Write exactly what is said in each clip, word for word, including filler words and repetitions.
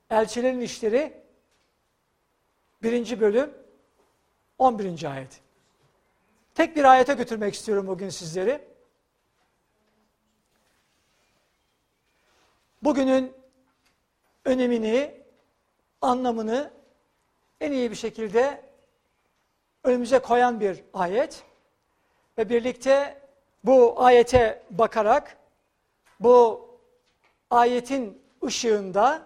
Elçilerin İşleri birinci bölüm on birinci ayet. Tek bir ayete götürmek istiyorum bugün sizleri. Bugünün önemini, anlamını en iyi bir şekilde önümüze koyan bir ayet. Ve birlikte bu ayete bakarak, bu ayetin ışığında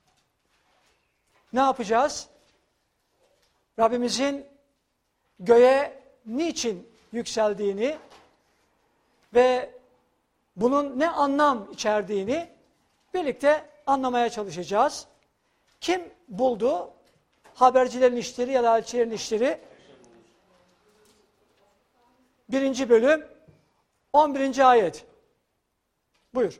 ne yapacağız? Rabbimizin göğe niçin yükseldiğini ve bunun ne anlam içerdiğini birlikte anlamaya çalışacağız. Kim buldu? Habercilerin işleri ya da elçilerin işleri. Birinci bölüm, on birinci ayet. Buyur.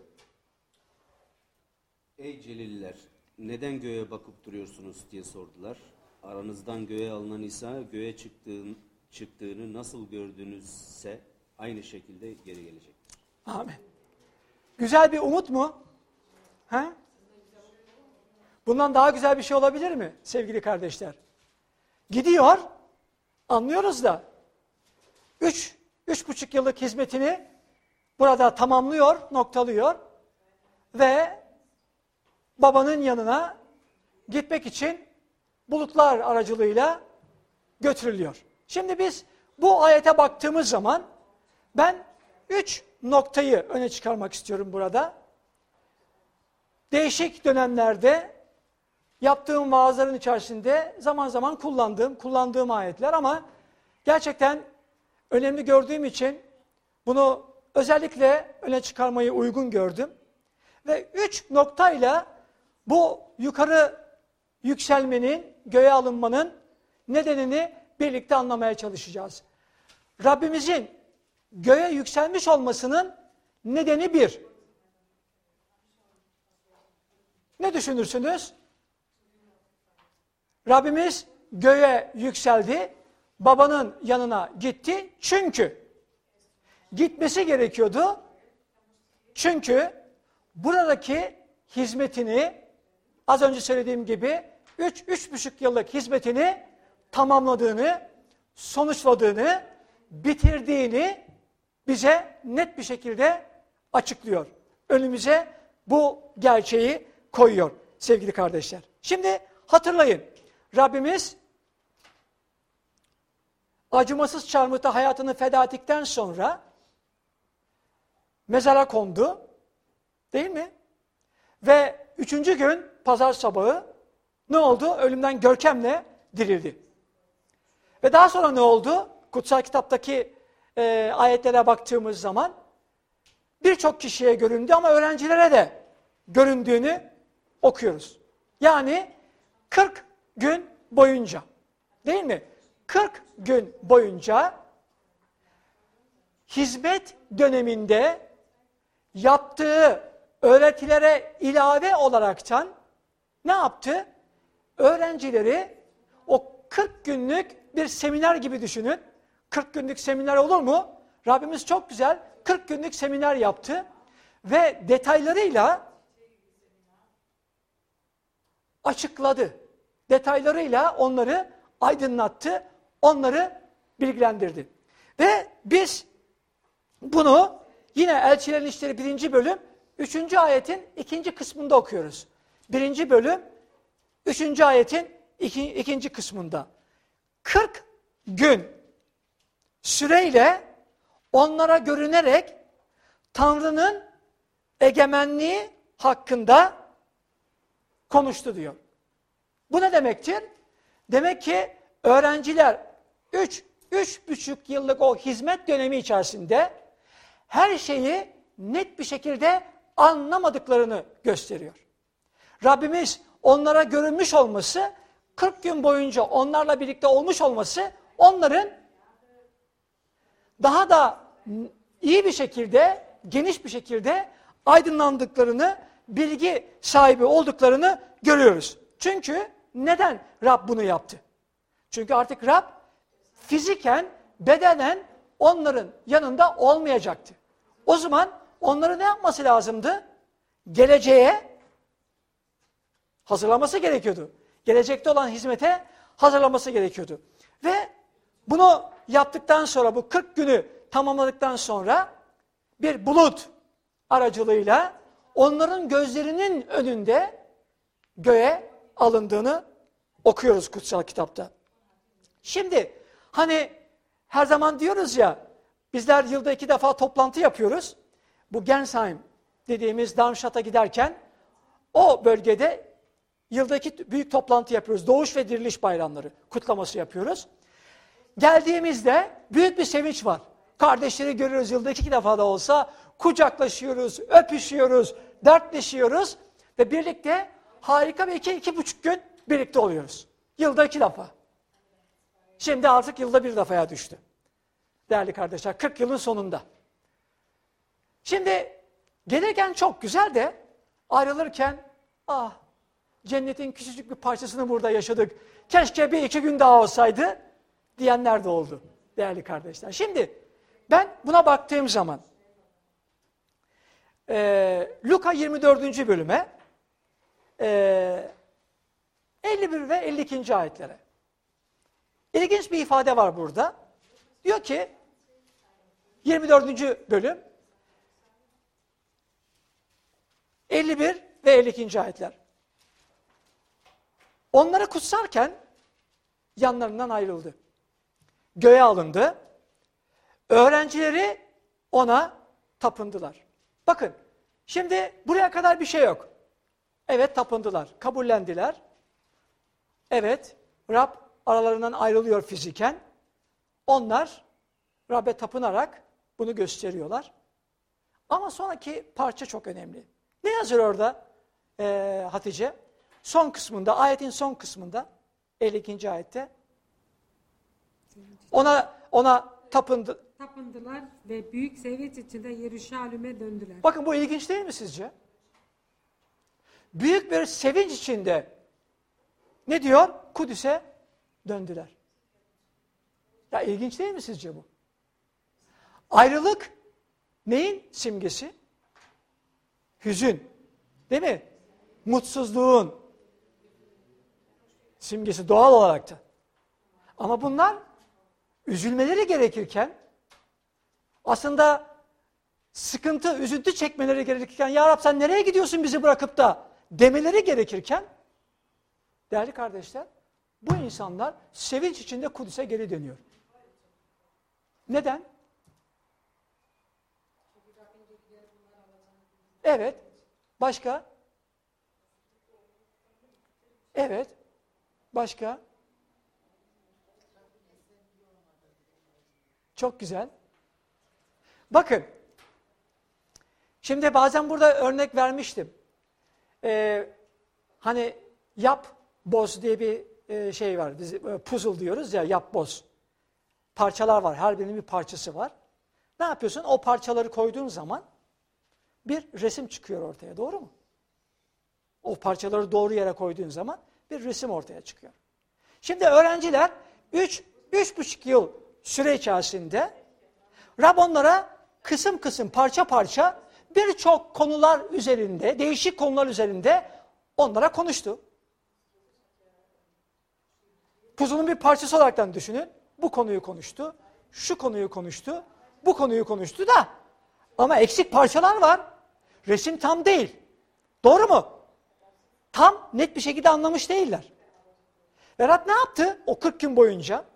Ey Celililer, neden göğe bakıp duruyorsunuz diye sordular. Aranızdan göğe alınan İsa, göğe çıktığın, çıktığını nasıl gördünüzse aynı şekilde geri gelecektir. Amin. Güzel bir umut mu? He? Bundan daha güzel bir şey olabilir mi sevgili kardeşler? Gidiyor, anlıyoruz da, üç, üç buçuk yıllık hizmetini burada tamamlıyor, noktalıyor ve babanın yanına gitmek için bulutlar aracılığıyla götürülüyor. Şimdi biz bu ayete baktığımız zaman ben üç noktayı öne çıkarmak istiyorum burada. Değişik dönemlerde yaptığım vaazların içerisinde zaman zaman kullandığım, kullandığım ayetler ama gerçekten önemli gördüğüm için bunu özellikle öne çıkarmayı uygun gördüm. Ve üç noktayla bu yukarı yükselmenin, göğe alınmanın nedenini birlikte anlamaya çalışacağız. Rabbimizin göğe yükselmiş olmasının nedeni bir. Ne düşünürsünüz? Rabbimiz göğe yükseldi, babanın yanına gitti çünkü gitmesi gerekiyordu. Çünkü buradaki hizmetini az önce söylediğim gibi üç üç buçuk yıllık hizmetini tamamladığını, sonuçladığını, bitirdiğini bize net bir şekilde açıklıyor. Önümüze bu gerçeği koyuyor sevgili kardeşler. Şimdi hatırlayın, Rabbimiz acımasız çarmıhta hayatını feda ettikten sonra mezara kondu, değil mi? Ve üçüncü gün pazar sabahı ne oldu? Ölümden görkemle dirildi. Ve daha sonra ne oldu? Kutsal kitaptaki e, ayetlere baktığımız zaman birçok kişiye göründü ama öğrencilere de göründüğünü okuyoruz. Yani kırk gün boyunca, değil mi? kırk gün boyunca hizmet döneminde yaptığı öğretilere ilave olaraktan ne yaptı? Öğrencileri o kırk günlük bir seminer gibi düşünün. kırk günlük seminer olur mu? Rabbimiz çok güzel kırk günlük seminer yaptı ve detaylarıyla açıkladı. Detaylarıyla onları aydınlattı, onları bilgilendirdi. Ve biz bunu yine Elçilerin İşleri birinci bölüm üçüncü ayetin ikinci kısmında okuyoruz. Birinci bölüm üçüncü ayetin iki, ikinci kısmında. kırk gün süreyle onlara görünerek Tanrı'nın egemenliği hakkında konuştu diyor. Bu ne demektir? Demek ki öğrenciler üç, üç buçuk yıllık o hizmet dönemi içerisinde her şeyi net bir şekilde anlamadıklarını gösteriyor. Rabbimiz onlara görünmüş olması, kırk gün boyunca onlarla birlikte olmuş olması, onların daha da iyi bir şekilde, geniş bir şekilde aydınlandıklarını, bilgi sahibi olduklarını görüyoruz. Çünkü neden Rab bunu yaptı? Çünkü artık Rab fiziken, bedenen onların yanında olmayacaktı. O zaman onların ne yapması lazımdı? Geleceğe, Hazırlaması gerekiyordu. Gelecekte olan hizmete hazırlaması gerekiyordu. Ve bunu yaptıktan sonra, bu kırk günü tamamladıktan sonra bir bulut aracılığıyla onların gözlerinin önünde göğe alındığını okuyoruz kutsal kitapta. Şimdi hani her zaman diyoruz ya, bizler yılda iki defa toplantı yapıyoruz. Bu Gernsheim dediğimiz Darmstadt'a giderken o bölgede yıldaki büyük toplantı yapıyoruz. Doğuş ve diriliş bayramları kutlaması yapıyoruz. Geldiğimizde büyük bir sevinç var. Kardeşleri görüyoruz, yılda iki defa da olsa kucaklaşıyoruz, öpüşüyoruz, dertleşiyoruz ve birlikte harika bir iki, iki buçuk gün birlikte oluyoruz. Yılda iki defa. Şimdi artık yılda bir defaya düştü. Değerli kardeşler, kırk yılın sonunda. Şimdi gelirken çok güzel de ayrılırken, ah cennetin küçücük bir parçasını burada yaşadık, keşke bir iki gün daha olsaydı diyenler de oldu değerli kardeşler. Şimdi ben buna baktığım zaman e, Luka yirmi dördüncü bölüme e, elli bir ve elli ikinci ayetlere ilginç bir ifade var burada. Diyor ki yirmi dördüncü bölüm elli bir ve elli ikinci ayetler. Onları kutsarken yanlarından ayrıldı. Göğe alındı. Öğrencileri ona tapındılar. Bakın, şimdi buraya kadar bir şey yok. Evet, tapındılar, kabullendiler. Evet, Rab aralarından ayrılıyor fiziken. Onlar Rab'be tapınarak bunu gösteriyorlar. Ama sonraki parça çok önemli. Ne yazıyor orada ee, Hatice? Son kısmında, ayetin son kısmında, elli ikinci ayette. Ona ona tapındı. Tapındılar ve büyük sevinç içinde Yeruşalim'e döndüler. Bakın, bu ilginç değil mi sizce? Büyük bir sevinç içinde ne diyor? Kudüs'e döndüler. Ya ilginç değil mi sizce bu? Ayrılık neyin simgesi? Hüzün. Değil mi? Mutsuzluğun simgesi doğal olarak da. Ama bunlar üzülmeleri gerekirken, aslında sıkıntı, üzüntü çekmeleri gerekirken, Ya Rab sen nereye gidiyorsun bizi bırakıp da demeleri gerekirken, değerli kardeşler, bu insanlar sevinç içinde Kudüs'e geri dönüyor. Neden? Evet. Başka? Evet. Başka? Çok güzel. Bakın, şimdi bazen burada örnek vermiştim. Ee, hani yap, boz diye bir e, şey var. Biz e, puzzle diyoruz ya, yap, boz. Parçalar var, her birinin bir parçası var. Ne yapıyorsun? O parçaları koyduğun zaman bir resim çıkıyor ortaya, doğru mu? O parçaları doğru yere koyduğun zaman bir resim ortaya çıkıyor. Şimdi öğrenciler üç, üç buçuk yıl süre içerisinde Rab onlara kısım kısım, parça parça birçok konular üzerinde, değişik konular üzerinde onlara konuştu. Puzzle'ın bir parçası olaraktan düşünün. Bu konuyu konuştu, şu konuyu konuştu, bu konuyu konuştu da ama eksik parçalar var. Resim tam değil. Doğru mu? Tam net bir şekilde anlamış değiller. Ve Rab ne yaptı o kırk gün boyunca?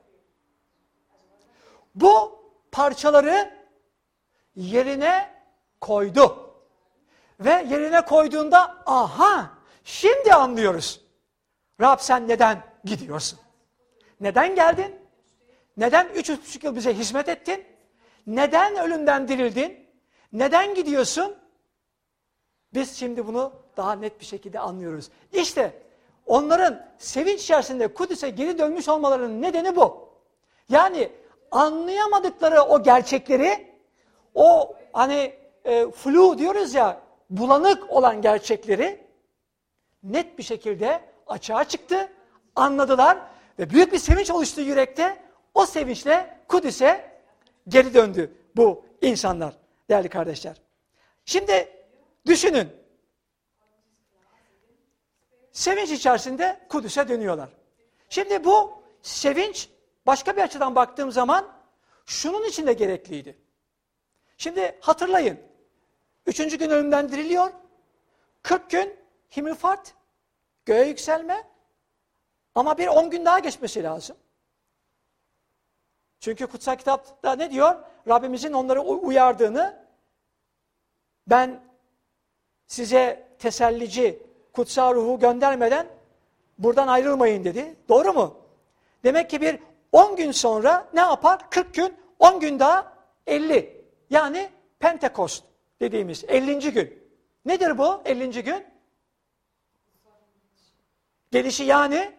Bu parçaları yerine koydu. Ve yerine koyduğunda aha şimdi anlıyoruz. Rab sen neden gidiyorsun? Neden geldin? Neden üç buçuk yıl bize hizmet ettin? Neden ölümden dirildin? Neden gidiyorsun? Biz şimdi bunu daha net bir şekilde anlıyoruz. İşte onların sevinç içerisinde Kudüs'e geri dönmüş olmalarının nedeni bu. Yani anlayamadıkları o gerçekleri, o hani e, flu diyoruz ya, bulanık olan gerçekleri net bir şekilde açığa çıktı, anladılar ve büyük bir sevinç oluştu yürekte. O sevinçle Kudüs'e geri döndü bu insanlar, değerli kardeşler. Şimdi düşünün, sevinç içerisinde Kudüs'e dönüyorlar. Şimdi bu sevinç başka bir açıdan baktığım zaman şunun için de gerekliydi. Şimdi hatırlayın. Üçüncü gün ölümden diriliyor. kırk gün Himmelfahrt, göğe yükselme. Ama bir on gün daha geçmesi lazım. Çünkü kutsal kitapta ne diyor? Rabbimizin onları uyardığını, ben size tesellici, kutsal ruhu göndermeden buradan ayrılmayın dedi. Doğru mu? Demek ki bir on gün sonra ne yapar? kırk gün, on gün daha elli. Yani Pentekost dediğimiz ellinci gün. Nedir bu ellinci gün? Gelişi yani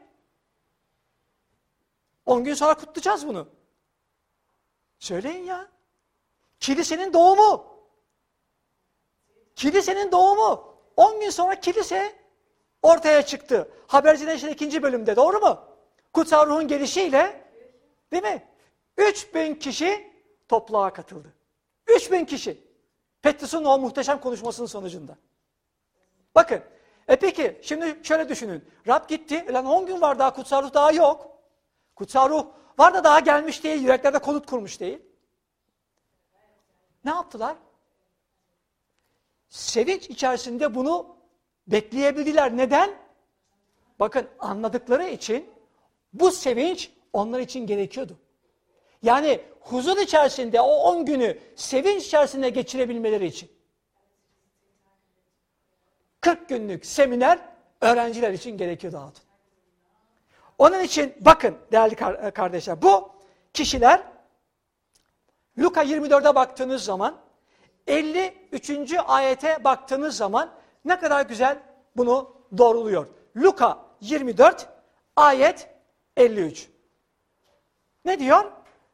on gün sonra kutlayacağız bunu. Söyleyin ya. Kilisenin doğumu. Kilisenin doğumu. on gün sonra kilise ortaya çıktı. Haberciler işte ikinci bölümde, doğru mu? Kutsal ruhun gelişiyle, değil mi? üç bin kişi topluğa katıldı. üç bin kişi. Petrus'un o muhteşem konuşmasının sonucunda. Bakın. E peki şimdi şöyle düşünün. Rab gitti. Lan on gün var, daha kutsal ruh daha yok. Kutsal ruh var da daha gelmiş değil. Yüreklerde konut kurmuş değil. Ne yaptılar? Sevinç içerisinde bunu bekleyebildiler. Neden? Bakın, anladıkları için bu sevinç onlar için gerekiyordu. Yani huzur içerisinde o on günü sevinç içerisinde geçirebilmeleri için. kırk günlük seminer öğrenciler için gerekiyordu hatun. Onun için bakın değerli kardeşler, bu kişiler Luka yirmi dörde baktığınız zaman, elli üçüncü ayete baktığınız zaman ne kadar güzel bunu doğruluyor. Luka yirmi dört ayet elli üç. Ne diyor?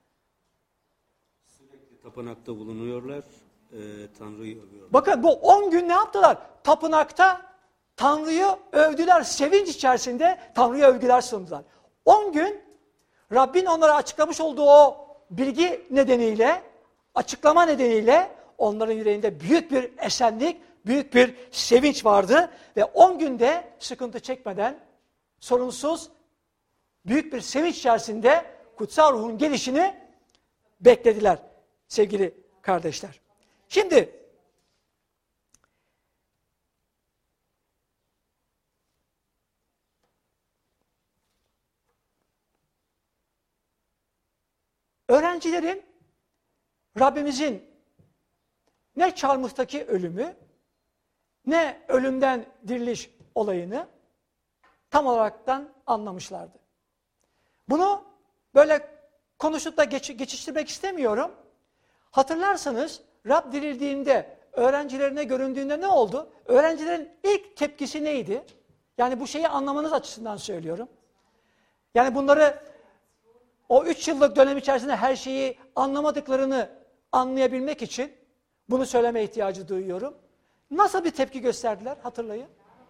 Sürekli tapınakta bulunuyorlar, e, Tanrı'yı övüyorlar. Bakın bu on gün ne yaptılar? Tapınakta Tanrı'yı övdüler. Sevinç içerisinde Tanrı'ya övgüler sundular. on gün Rabbin onlara açıklamış olduğu o bilgi nedeniyle, açıklama nedeniyle onların yüreğinde büyük bir esenlik, büyük bir sevinç vardı. Ve on günde sıkıntı çekmeden, sorunsuz, büyük bir sevinç içerisinde kutsal ruhun gelişini beklediler sevgili kardeşler. Şimdi öğrencilerin Rabbimizin ne çarmıhtaki ölümü, ne ölümden diriliş olayını tam olaraktan anlamışlardı. Bunu böyle konuşup da geç, geçiştirmek istemiyorum. Hatırlarsanız Rab dirildiğinde, öğrencilerine göründüğünde ne oldu? Öğrencilerin ilk tepkisi neydi? Yani bu şeyi anlamanız açısından söylüyorum. Yani bunları o üç yıllık dönem içerisinde her şeyi anlamadıklarını anlayabilmek için bunu söyleme ihtiyacı duyuyorum. Nasıl bir tepki gösterdiler? Hatırlayın.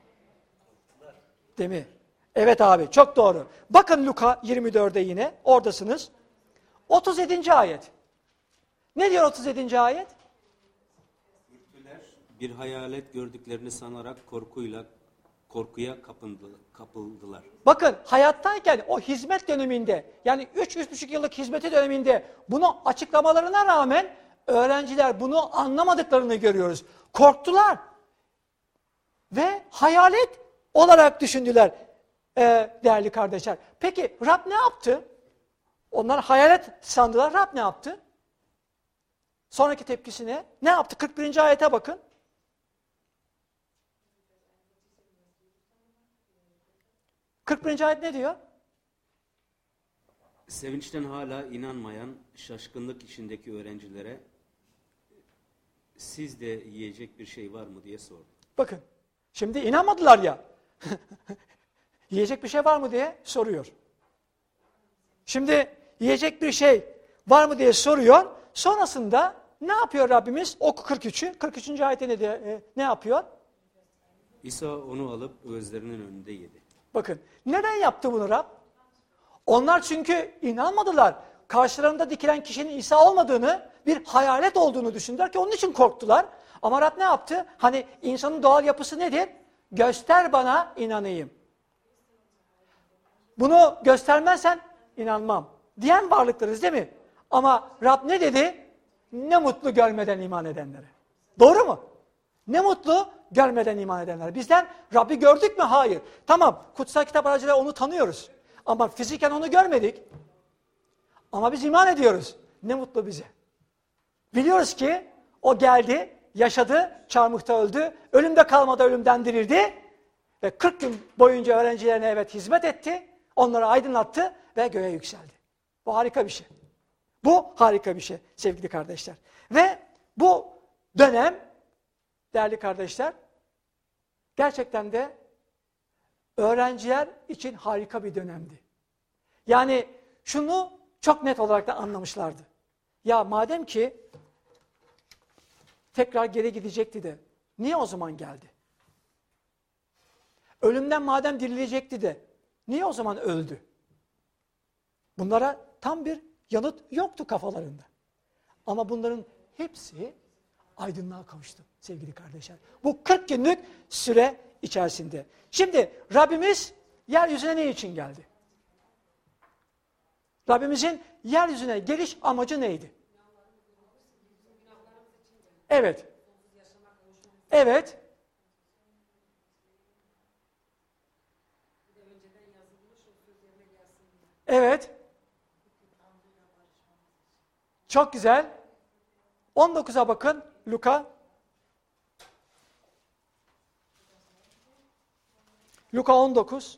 Değil mi? Evet abi, çok doğru. Bakın Luka yirmi dörde yine, oradasınız. otuz yedinci ayet. Ne diyor otuz yedinci ayet? Ürktüler, bir hayalet gördüklerini sanarak korkuyla korkuya kapındı, kapıldılar. Bakın, hayattayken o hizmet döneminde, yani üç üç buçuk yıllık hizmeti döneminde bunu açıklamalarına rağmen öğrenciler bunu anlamadıklarını görüyoruz. Korktular. Ve hayalet olarak düşündüler ee, değerli kardeşler. Peki Rab ne yaptı? Onlar hayalet sandılar. Rab ne yaptı? Sonraki tepkisi ne? Ne yaptı? kırk birinci ayete bakın. kırk birinci ayet ne diyor? Sevinçten hala inanmayan şaşkınlık içindeki öğrencilere sizde yiyecek bir şey var mı diye sordu. Bakın, şimdi inanmadılar ya. Yiyecek bir şey var mı diye soruyor. Şimdi yiyecek bir şey var mı diye soruyor. Sonrasında ne yapıyor Rabbimiz? Oku kırk üçü. kırk üçüncü ayette ne, de, ne yapıyor? İsa onu alıp gözlerinin önünde yedi. Bakın, neden yaptı bunu Rab? Onlar çünkü inanmadılar. Karşılarında dikilen kişinin İsa olmadığını, bir hayalet olduğunu düşündüler ki onun için korktular. Ama Rab ne yaptı? Hani insanın doğal yapısı nedir? Göster bana inanayım. Bunu göstermezsen inanmam diyen varlıklarız değil mi? Ama Rab ne dedi? Ne mutlu görmeden iman edenlere. Doğru mu? Ne mutlu görmeden iman edenlere. Bizler Rabbi gördük mü? Hayır. Tamam, kutsal kitap aracılığıyla onu tanıyoruz. Ama fiziken onu görmedik. Ama biz iman ediyoruz. Ne mutlu bize. Biliyoruz ki o geldi, yaşadı, çarmıhta öldü, ölümde kalmadı, ölümden dirildi ve kırk gün boyunca öğrencilerine evet hizmet etti, onları aydınlattı ve göğe yükseldi. Bu harika bir şey. Bu harika bir şey sevgili kardeşler. Ve bu dönem değerli kardeşler gerçekten de öğrenciler için harika bir dönemdi. Yani şunu çok net olarak da anlamışlardı. Ya madem ki tekrar geri gidecekti de niye o zaman geldi? Ölümden madem dirilecekti de niye o zaman öldü? Bunlara tam bir yanıt yoktu kafalarında. Ama bunların hepsi aydınlığa kavuştu sevgili kardeşler. Bu kırk günlük süre içerisinde. Şimdi Rabbimiz yeryüzüne ne için geldi? Rabbimizin yeryüzüne geliş amacı neydi? Evet. Evet. Evet. Çok güzel. on dokuza bakın Luka. Luka on dokuz.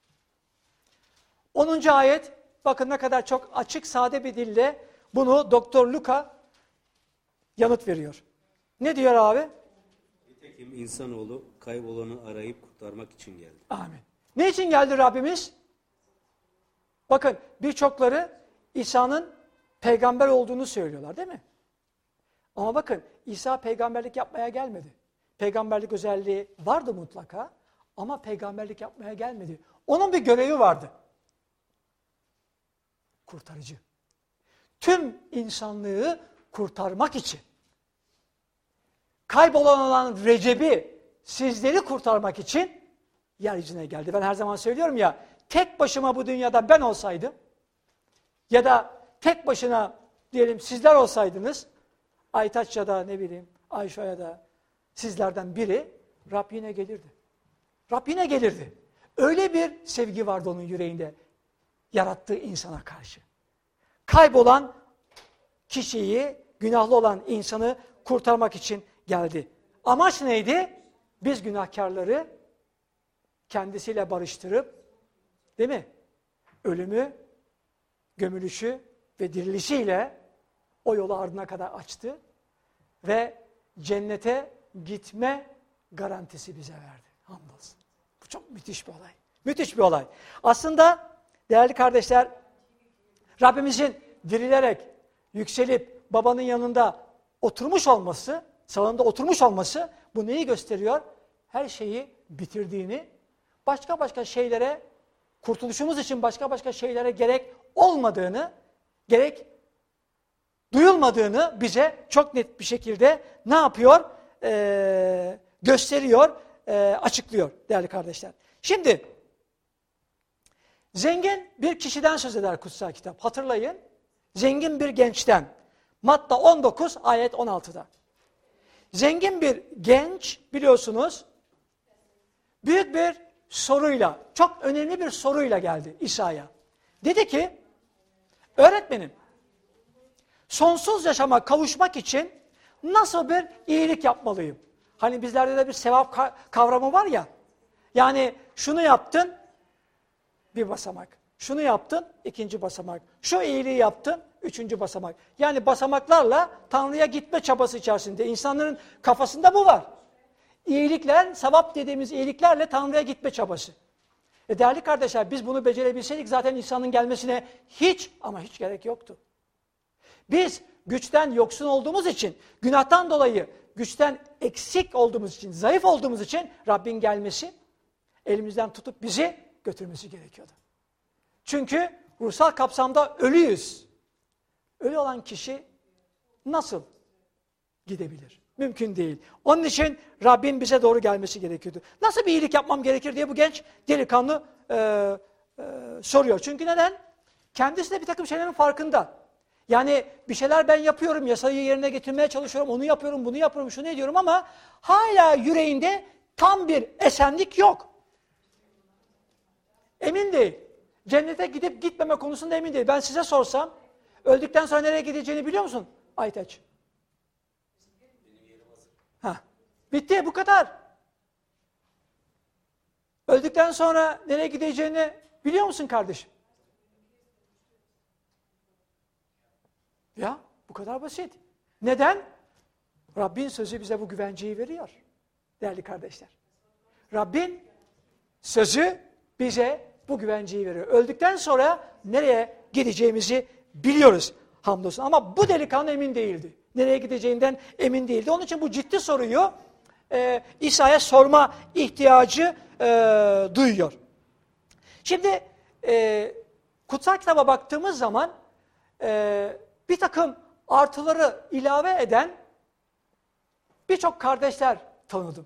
onuncu ayet. Bakın ne kadar çok açık, sade bir dille bunu Doktor Luka yanıt veriyor. Ne diyor abi? Nitekim insanoğlu kaybolanı arayıp kurtarmak için geldi. Amin. Ne için geldi Rabbimiz? Bakın birçokları İsa'nın peygamber olduğunu söylüyorlar değil mi? Ama bakın İsa peygamberlik yapmaya gelmedi. Peygamberlik özelliği vardı mutlaka ama peygamberlik yapmaya gelmedi. Onun bir görevi vardı. Kurtarıcı. Tüm insanlığı kurtarmak için. Kaybolan olan Recep'i, sizleri kurtarmak için yeryüzüne geldi. Ben her zaman söylüyorum ya, tek başıma bu dünyada ben olsaydım ya da tek başına diyelim sizler olsaydınız, Aytaç ya da ne bileyim Ayşe ya da sizlerden biri Rab yine gelirdi. Rab yine gelirdi. Öyle bir sevgi vardı onun yüreğinde yarattığı insana karşı. Kaybolan kişiyi, günahlı olan insanı kurtarmak için geldi. Amaç neydi? Biz günahkarları kendisiyle barıştırıp, değil mi? Ölümü, gömülüşü ve dirilişiyle o yolu ardına kadar açtı ve cennete gitme garantisi bize verdi. Hamdolsun. Bu çok müthiş bir olay. Müthiş bir olay. Aslında değerli kardeşler, Rabbimizin dirilerek, yükselip babanın yanında oturmuş olması, sağında oturmuş olması bu neyi gösteriyor? Her şeyi bitirdiğini, başka başka şeylere, kurtuluşumuz için başka başka şeylere gerek olmadığını, gerek duyulmadığını bize çok net bir şekilde ne yapıyor? Ee, gösteriyor, e, açıklıyor değerli kardeşler. Şimdi, zengin bir kişiden söz eder kutsal kitap. Hatırlayın, zengin bir gençten. Matta on dokuz, ayet on altıda. Zengin bir genç biliyorsunuz, büyük bir soruyla, çok önemli bir soruyla geldi İsa'ya. Dedi ki, öğretmenim, sonsuz yaşama kavuşmak için nasıl bir iyilik yapmalıyım? Hani bizlerde de bir sevap kavramı var ya, yani şunu yaptın, bir basamak. Şunu yaptın, ikinci basamak. Şu iyiliği yaptın, üçüncü basamak. Yani basamaklarla Tanrı'ya gitme çabası içerisinde. İnsanların kafasında bu var. İyilikler, sevap dediğimiz iyiliklerle Tanrı'ya gitme çabası. E değerli kardeşler, biz bunu becerebilseydik zaten insanın gelmesine hiç ama hiç gerek yoktu. Biz güçten yoksun olduğumuz için, günahtan dolayı güçten eksik olduğumuz için, zayıf olduğumuz için Rabbin gelmesi, elimizden tutup bizi götürmesi gerekiyordu. Çünkü ruhsal kapsamda ölüyüz. Ölü olan kişi nasıl gidebilir? Mümkün değil. Onun için Rabbin bize doğru gelmesi gerekiyordu. Nasıl bir iyilik yapmam gerekir diye bu genç delikanlı e, e, soruyor. Çünkü neden? Kendisi de bir takım şeylerin farkında. Yani bir şeyler ben yapıyorum, yasayı yerine getirmeye çalışıyorum, onu yapıyorum, bunu yapıyorum, şunu ediyorum ama hala yüreğinde tam bir esenlik yok. Emin değil. Cennete gidip gitmeme konusunda emin değil. Ben size sorsam, öldükten sonra nereye gideceğini biliyor musun Aytaç? Ha, bitti, bu kadar. Öldükten sonra nereye gideceğini biliyor musun kardeşim? Ya, bu kadar basit. Neden? Rabbin sözü bize bu güvenceyi veriyor. Değerli kardeşler. Rabbin sözü bize bu güvenceyi veriyor. Öldükten sonra nereye gideceğimizi biliyoruz hamdolsun. Ama bu delikanlı emin değildi. Nereye gideceğinden emin değildi. Onun için bu ciddi soruyu e, İsa'ya sorma ihtiyacı e, duyuyor. Şimdi e, kutsal kitaba baktığımız zaman e, bir takım artıları ilave eden birçok kardeşler tanıdım.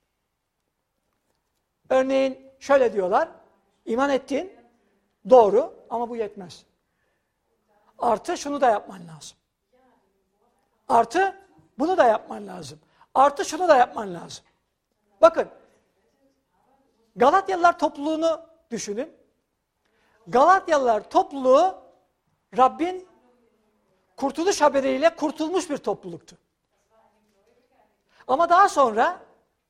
Örneğin şöyle diyorlar, iman ettin, doğru ama bu yetmez. Artı şunu da yapman lazım. Artı bunu da yapman lazım. Artı şunu da yapman lazım. Bakın, Galatyalılar topluluğunu düşünün. Galatyalılar topluluğu Rabbin kurtuluş haberiyle kurtulmuş bir topluluktu. Ama daha sonra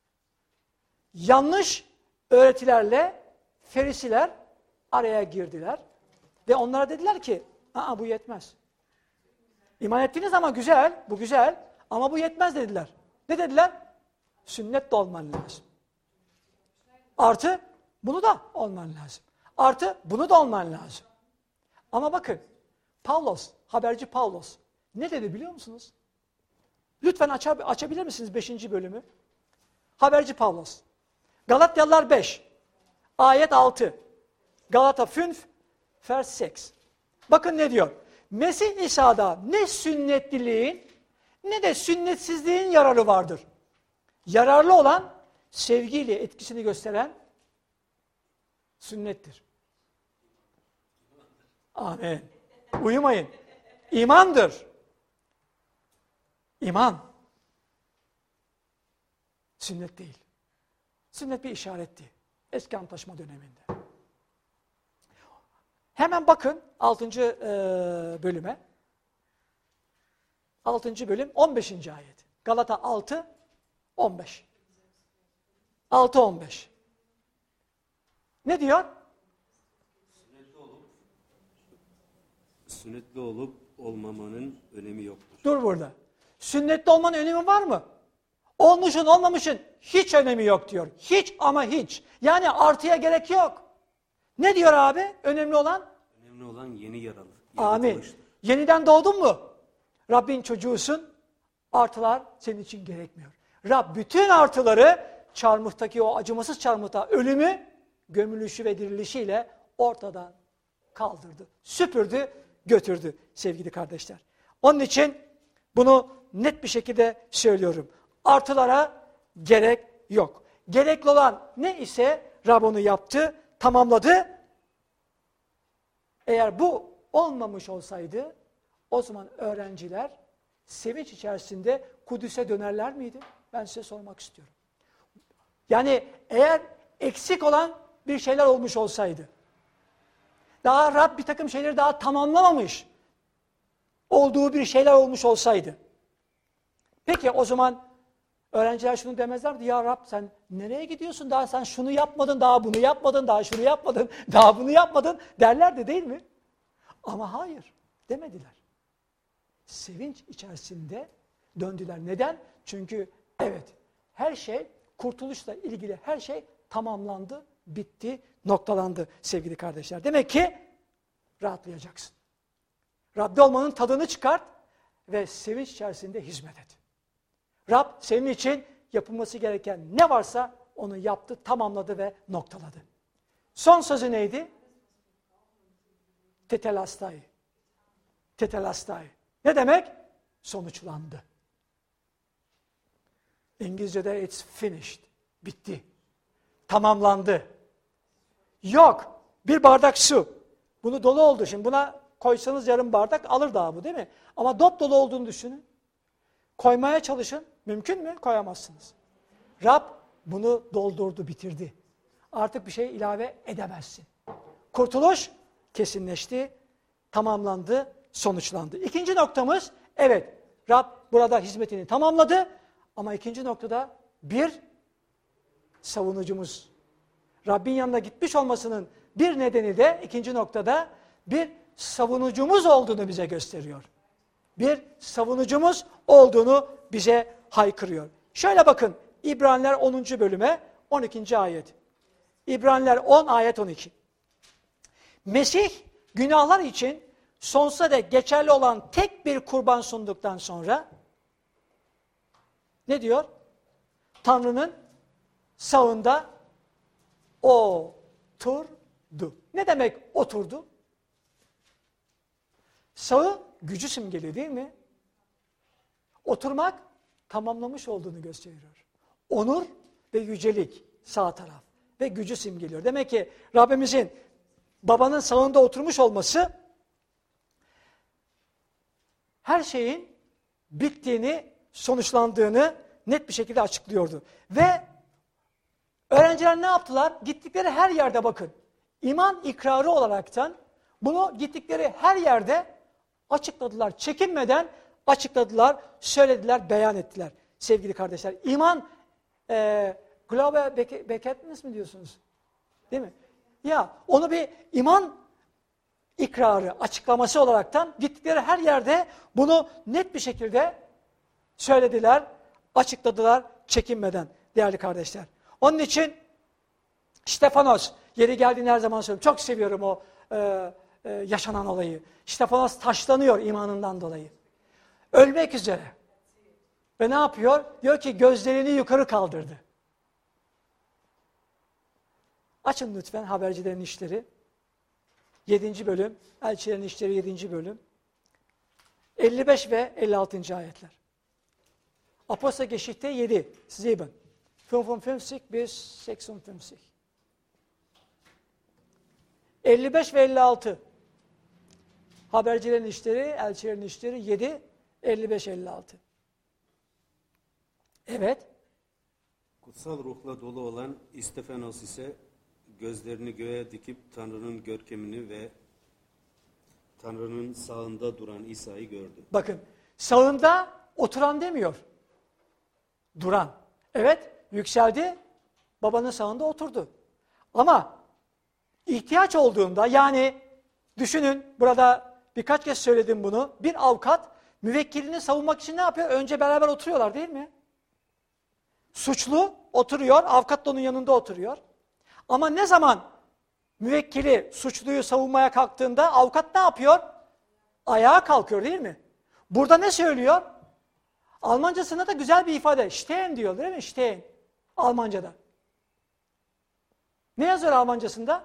yanlış öğretilerle Ferisiler araya girdiler ve onlara dediler ki, aa bu yetmez. İman ettiniz ama güzel, bu güzel ama bu yetmez dediler. Ne dediler? Sünnet de olman lazım. Artı bunu da olman lazım. Artı bunu da olman lazım. Ama bakın, Pavlos, haberci Pavlos ne dedi biliyor musunuz? Lütfen aç, açabilir misiniz beşinci bölümü? Haberci Pavlos. Galatyalılar beş, ayet altı. Galata fünf, vers altı. Bakın ne diyor? Mesih İsa'da ne sünnetliliğin ne de sünnetsizliğin yararı vardır. Yararlı olan sevgiyle etkisini gösteren sünnettir. Amin. Uyumayın. İmandır. İman. Sünnet değil. Sünnet bir işaretti. Eski Antlaşma döneminde. Hemen bakın altıncı E, bölüme. altıncı bölüm on beşinci ayet. Galata altı on beş. altı on beş. Ne diyor? Sünnetli olup, sünnetli olup olmamanın önemi yoktur. Dur burada. Sünnetli olmanın önemi var mı? Olmuşun olmamışın hiç önemi yok diyor. Hiç ama hiç. Yani artıya gerek yok. Ne diyor abi? Önemli olan? Önemli olan yeni yaralı. Amin. Yeniden doğdun mu? Rabbin çocuğusun. Artılar senin için gerekmiyor. Rab bütün artıları çarmıhtaki o acımasız çarmıhta ölümü, gömülüşü ve dirilişiyle ortadan kaldırdı. Süpürdü, götürdü sevgili kardeşler. Onun için bunu net bir şekilde söylüyorum. Artılara gerek yok. Gerekli olan ne ise Rab onu yaptı, tamamladı. Eğer bu olmamış olsaydı o zaman öğrenciler sevinç içerisinde Kudüs'e dönerler miydi? Ben size sormak istiyorum. Yani eğer eksik olan bir şeyler olmuş olsaydı, daha Rab bir takım şeyleri daha tamamlamamış olduğu bir şeyler olmuş olsaydı, peki o zaman öğrenciler şunu demezler mi? Ya Rab sen nereye gidiyorsun? Daha sen şunu yapmadın, daha bunu yapmadın, daha şunu yapmadın, daha bunu yapmadın derlerdi değil mi? Ama hayır demediler. Sevinç içerisinde döndüler. Neden? Çünkü evet her şey, kurtuluşla ilgili her şey tamamlandı, bitti, noktalandı sevgili kardeşler. Demek ki rahatlayacaksın. Rab'de olmanın tadını çıkart ve sevinç içerisinde hizmet et. Rab senin için yapılması gereken ne varsa onu yaptı, tamamladı ve noktaladı. Son sözü neydi? Tetelastai. Tetelastai. Ne demek? Sonuçlandı. İngilizce'de it's finished. Bitti. Tamamlandı. Yok. bir bardak su. Bunu dolu oldu. Şimdi buna koysanız yarım bardak alır daha bu değil mi? Ama dop dolu olduğunu düşünün. Koymaya çalışın. Mümkün mü? Koyamazsınız. Rab bunu doldurdu, bitirdi. Artık bir şey ilave edemezsin. Kurtuluş kesinleşti, tamamlandı, sonuçlandı. İkinci noktamız, evet Rab burada hizmetini tamamladı ama ikinci noktada bir savunucumuz. Rabbin yanına gitmiş olmasının bir nedeni de ikinci noktada bir savunucumuz olduğunu bize gösteriyor. Bir savunucumuz olduğunu bize haykırıyor. Şöyle bakın İbraniler onuncu bölüme on ikinci ayet. İbraniler on ayet on iki. Mesih günahlar için sonsuza dek geçerli olan tek bir kurban sunduktan sonra ne diyor? Tanrı'nın sağında oturdu. Ne demek oturdu? Sağı gücü simgeliyor değil mi? Oturmak tamamlamış olduğunu gösteriyor. Onur ve yücelik sağ taraf ve gücü simgeliyor. Demek ki Rabbimizin babanın sağında oturmuş olması her şeyin bittiğini, sonuçlandığını net bir şekilde açıklıyordu. Ve öğrenciler ne yaptılar? Gittikleri her yerde bakın. İman ikrarı olaraktan bunu gittikleri her yerde açıkladılar. Çekinmeden açıkladılar, söylediler, beyan ettiler. Sevgili kardeşler, iman e, Glaube Bekenntnis mi diyorsunuz? Değil mi? Ya onu bir iman ikrarı, açıklaması olaraktan gittikleri her yerde bunu net bir şekilde söylediler, açıkladılar çekinmeden değerli kardeşler. Onun için Stefanos, yeri geldiğini her zaman söylüyorum. Çok seviyorum o e, e, yaşanan olayı. Stefanos taşlanıyor imanından dolayı. Ölmek üzere. Ve ne yapıyor? Diyor ki gözlerini yukarı kaldırdı. Açın lütfen Habercilerin İşleri. yedinci bölüm, Elçilerin İşleri yedinci bölüm. elli beş ve elli altıncı ayetler. Apostelgeschichte yedi, sieben, fünfundfünfzig bis sechsundfünfzig. elli beş ve elli altı. Habercilerin İşleri, Elçilerin İşleri yedi, elli beş elli altı. Evet. Kutsal ruhla dolu olan İstefanos ise gözlerini göğe dikip Tanrı'nın görkemini ve Tanrı'nın sağında duran İsa'yı gördü. Bakın, sağında oturan demiyor. Duran. Evet, yükseldi, babanın sağında oturdu. Ama ihtiyaç olduğunda, yani düşünün, burada birkaç kez söyledim bunu, bir avukat müvekkilini savunmak için ne yapıyor? Önce beraber oturuyorlar değil mi? Suçlu oturuyor, avukat da onun yanında oturuyor. Ama ne zaman müvekkili suçluyu savunmaya kalktığında avukat ne yapıyor? Ayağa kalkıyor değil mi? Burada ne söylüyor? Almancasında da güzel bir ifade. Stehen diyor değil mi? Stehen. Almancada. Ne yazıyor Almancasında?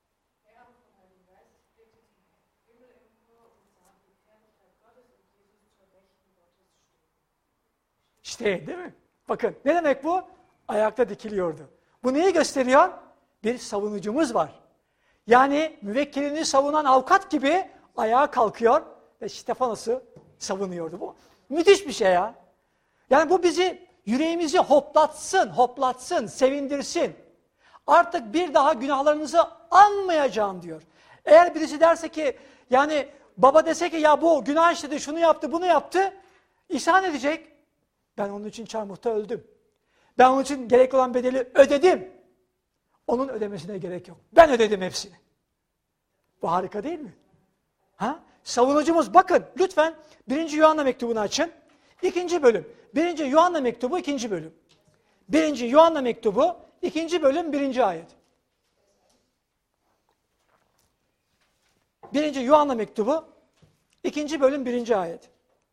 Stehen değil mi? Bakın ne demek bu? Ayakta dikiliyordu. Bu neyi gösteriyor? Bir savunucumuz var. Yani müvekkilini savunan avukat gibi ayağa kalkıyor ve Stefanos'u savunuyordu. Bu müthiş bir şey ya. Yani bu bizi, yüreğimizi hoplatsın, hoplatsın, sevindirsin. Artık bir daha günahlarınızı anmayacağım diyor. Eğer birisi derse ki, yani baba dese ki ya bu günah işledi, şunu yaptı, bunu yaptı, isyan edecek. Ben onun için çarmıhta öldüm. Ben onun için gerekli olan bedeli ödedim. Onun ödemesine gerek yok. Ben ödedim hepsini. Bu harika değil mi? Ha? Savunucumuz, bakın lütfen birinci Yuhanna mektubunu açın. İkinci bölüm. birinci Yuhanna mektubu ikinci bölüm. birinci Yuhanna mektubu ikinci bölüm birinci ayet. birinci Yuhanna mektubu ikinci bölüm birinci ayet.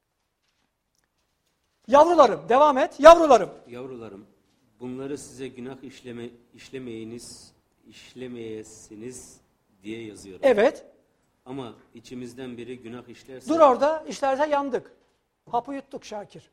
Yavrularım, devam et. Yavrularım. Yavrularım, bunları size günah işleme, işlemeyiniz, işlemeyesiniz diye yazıyorum. Evet. Ama içimizden biri günah işlerse... Dur orada, işlerse yandık. Hapı yuttuk Şakir.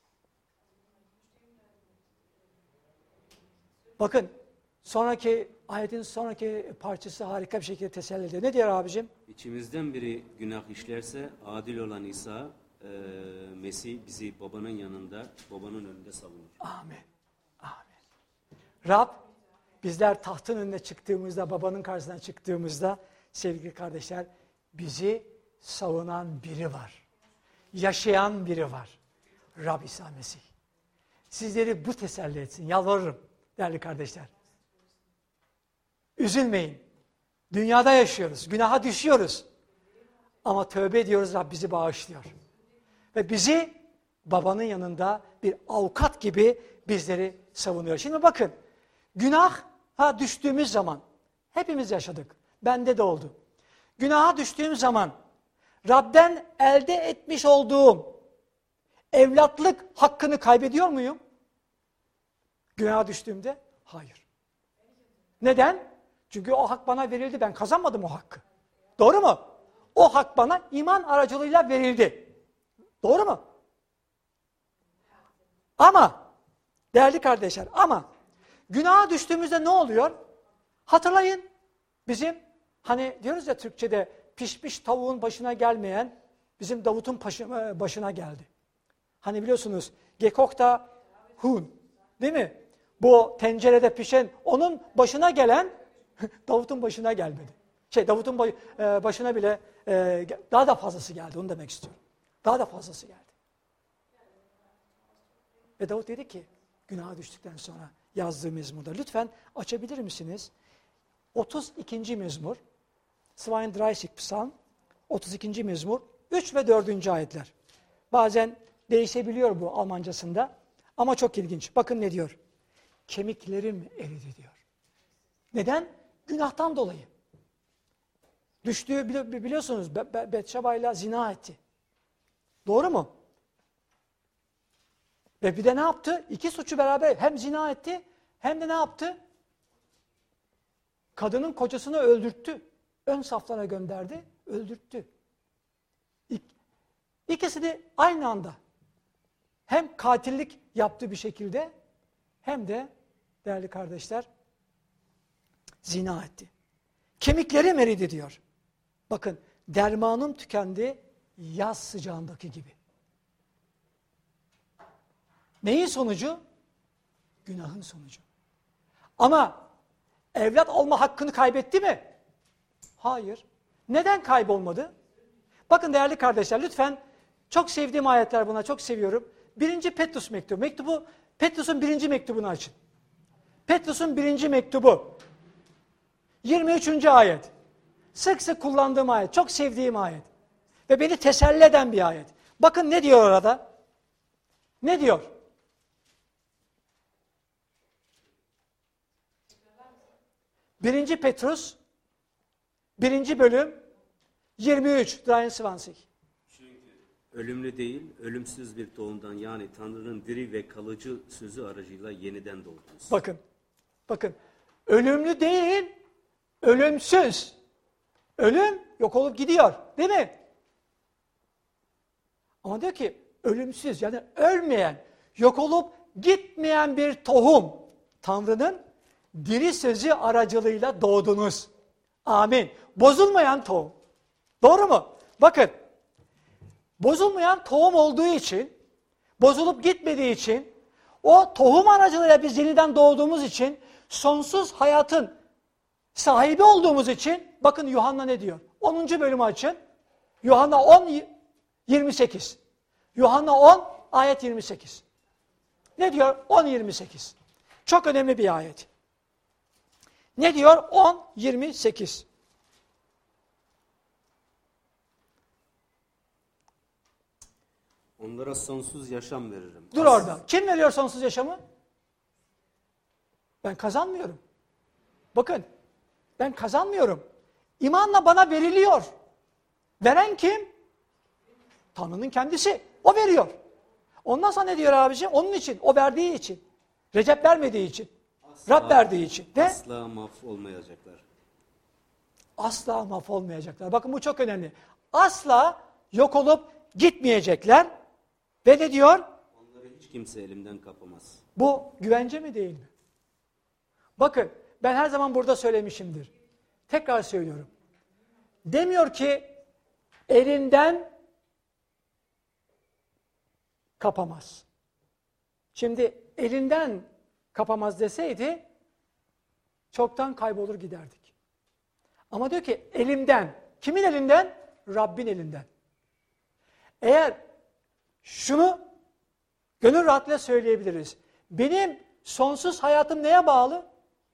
Bakın, sonraki Ayetin sonraki parçası harika bir şekilde teselli ediyor. Ne diyor abicim? İçimizden biri günah işlerse adil olan İsa, e, Mesih bizi babanın yanında, babanın önünde savunur. Amin. Amin. Rab, bizler tahtın önüne çıktığımızda, babanın karşısına çıktığımızda sevgili kardeşler, bizi savunan biri var. Yaşayan biri var. Rab İsa Mesih. Sizleri bu teselli etsin. Yalvarırım değerli kardeşler. Üzülmeyin. Dünyada yaşıyoruz. Günaha düşüyoruz. Ama tövbe ediyoruz. Rab bizi bağışlıyor. Ve bizi babanın yanında bir avukat gibi bizleri savunuyor. Şimdi bakın. Günaha düştüğümüz zaman hepimiz yaşadık. Bende de oldu. Günaha düştüğüm zaman Rab'den elde etmiş olduğum evlatlık hakkını kaybediyor muyum? Günaha düştüğümde hayır. Neden? Çünkü o hak bana verildi. Ben kazanmadım o hakkı. Doğru mu? O hak bana iman aracılığıyla verildi. Doğru mu? Ama değerli kardeşler ama günaha düştüğümüzde ne oluyor? Hatırlayın bizim hani diyoruz ya Türkçe'de pişmiş tavuğun başına gelmeyen bizim Davut'un başına geldi. Hani biliyorsunuz Gekok'ta hun değil mi? Bu tencerede pişen onun başına gelen Davut'un başına gelmedi. Şey Davut'un başına bile e, daha da fazlası geldi onu demek istiyorum. Daha da fazlası geldi. Ve Davut dedi ki günaha düştükten sonra yazdığı mezmurda lütfen açabilir misiniz? otuz ikinci mezmur zweiunddreißig Psalm otuz ikinci mezmur üç ve dördüncü ayetler. Bazen değişebiliyor bu Almancasında ama çok ilginç. Bakın ne diyor? Kemiklerim eridi diyor. Neden? Günahtan dolayı. Düştüğü biliyorsunuz Betşeba'yla zina etti. Doğru mu? Ve bir de ne yaptı? İki suçu beraber hem zina etti hem de ne yaptı? Kadının kocasını öldürttü. Ön saflara gönderdi, öldürttü. İk, ikisi de aynı anda hem katillik yaptığı bir şekilde hem de değerli kardeşler zina etti. Kemiklerim eridi diyor. Bakın dermanım tükendi yaz sıcağındaki gibi. Neyin sonucu? Günahın sonucu. Ama evlat olma hakkını kaybetti mi? Hayır. Neden kaybolmadı? Bakın değerli kardeşler lütfen çok sevdiğim ayetler buna çok seviyorum. Birinci Petrus mektubu. Mektubu Petrus'un birinci mektubunu açın. Petrus'un birinci mektubu. yirmi üçüncü ayet. Sık sık kullandığım ayet. Çok sevdiğim ayet. Ve beni teselli eden bir ayet. Bakın ne diyor orada? Ne diyor? Birinci Petrus, birinci bölüm, yirmi üç, dreiundzwanzig. Çünkü ölümlü değil, ölümsüz bir tohumdan yani Tanrı'nın diri ve kalıcı sözü aracıyla yeniden doğdunuz. Bakın, bakın, ölümlü değil, ölümsüz. Ölüm yok olup gidiyor, değil mi? Ama diyor ki, ölümsüz yani ölmeyen, yok olup gitmeyen bir tohum. Tanrı'nın diri sözü aracılığıyla doğdunuz. Amin. Bozulmayan tohum. Doğru mu? Bakın. Bozulmayan tohum olduğu için, bozulup gitmediği için, o tohum aracılığıyla biz yeniden doğduğumuz için, sonsuz hayatın sahibi olduğumuz için, bakın Yuhanna ne diyor? onuncu bölümü açın. Yuhanna on, yirmi sekiz. Yuhanna on, ayet yirmi sekiz. Ne diyor? on, yirmi sekiz. Çok önemli bir ayet. Ne diyor? on, yirmi sekiz. Onlara sonsuz yaşam veririm. Dur orada. Kim veriyor sonsuz yaşamı? Ben kazanmıyorum. Bakın, ben kazanmıyorum. İmanla bana veriliyor. Veren kim? Tanrı'nın kendisi. O veriyor. Ondan sonra ne diyor abiciğim? Onun için, o verdiği için. Recep vermediği için. Asla, Rab verdiği için. Ve asla mahvolmayacaklar. asla mahvolmayacaklar. Bakın bu çok önemli. Asla yok olup gitmeyecekler. Ve ne diyor? Onları hiç kimse elimden kapamaz. Bu güvence mi değil mi? Bakın ben her zaman burada söylemişimdir. Tekrar söylüyorum. Demiyor ki elinden kapamaz. Şimdi elinden kapamaz deseydi çoktan kaybolur giderdik. Ama diyor ki elimden. Kimin elinden? Rabbin elinden. Eğer şunu gönül rahatlığıyla söyleyebiliriz. Benim sonsuz hayatım neye bağlı?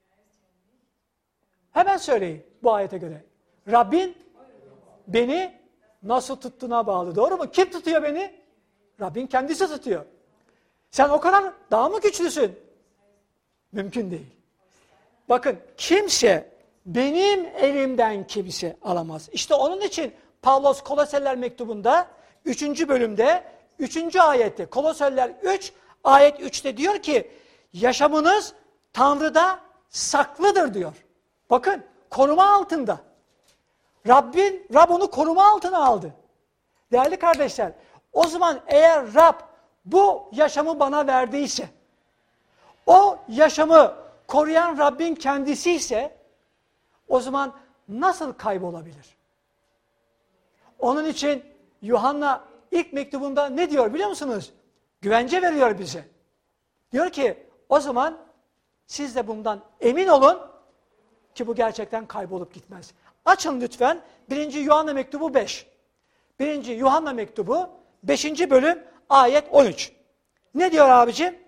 Hemen söyleyin bu ayete göre. Rabbin beni nasıl tuttuğuna bağlı. Doğru mu? Kim tutuyor beni? Rabbin kendisi tutuyor. Sen o kadar daha mı güçlüsün? Mümkün değil. Bakın kimse benim elimden kimse alamaz. İşte onun için Pavlos Koloseliler mektubunda üçüncü bölümde üçüncü ayette Koloseliler üç ayet üçte diyor ki yaşamınız Tanrı'da saklıdır diyor. Bakın koruma altında. Rabbin, Rab onu koruma altına aldı. Değerli kardeşler, o zaman eğer Rab bu yaşamı bana verdiyse, o yaşamı koruyan Rabbin kendisi ise, o zaman nasıl kaybolabilir? Onun için Yuhanna ilk mektubunda ne diyor biliyor musunuz? Güvence veriyor bize. Diyor ki o zaman siz de bundan emin olun ki bu gerçekten kaybolup gitmez. Açın lütfen birinci Yuhanna mektubu beş. birinci Yuhanna mektubu beşinci bölüm ayet on üç. Ne diyor abicim?